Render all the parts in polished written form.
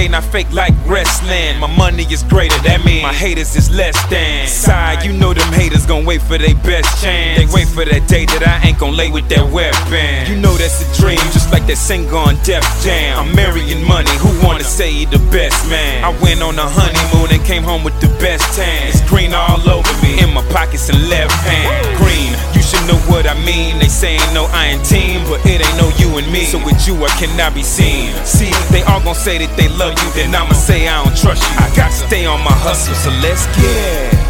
way, not fake like wrestling. My money is greater, that means my haters is less than. Side, you know them haters gon' wait for their best chance. They wait for that day that I ain't gon' lay with that weapon. You know that's a dream, just like that singer on Def Jam. I'm marrying money, who wanna say he the best man? I went on a honeymoon and came home with the best tan. It's green all over me, in my pockets and left hand. Green, you should know what I mean. They say ain't no I in team, but it ain't no you and me. So with you I cannot be seen. See, they all gon' say that they love you, then I'ma say I don't trust you. I got to stay on my hustle, so let's get it.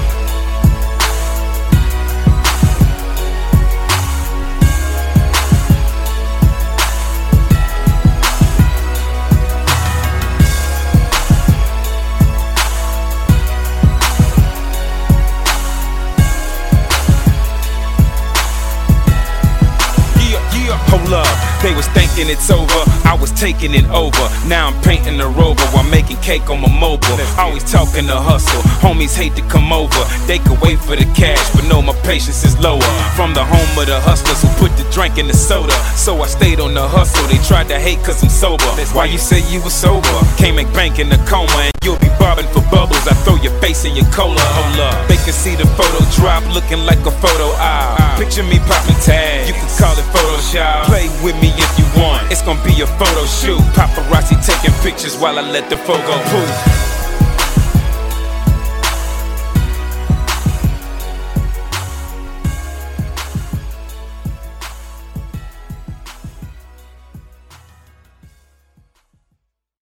Hold up, they was thinking it's over, I was taking it over. Now I'm painting the Rover while making cake on my mobile. Always talking to hustle, homies hate to come over. They could wait for the cash, but know my patience is lower. From the home of the hustlers who put the drink in the soda, so I stayed on the hustle. They tried to hate cause I'm sober. Why you say you was sober? Can't make bank in the coma, and you'll be bobbing for bubbles. I throw your face in your cola. Hold up, they can see the photo drop looking like a photo op. Picture me popping tags, you can call it Photoshop. Play with me if you want, it's gonna be a photo shoot. Paparazzi taking pictures while I let the photo poof.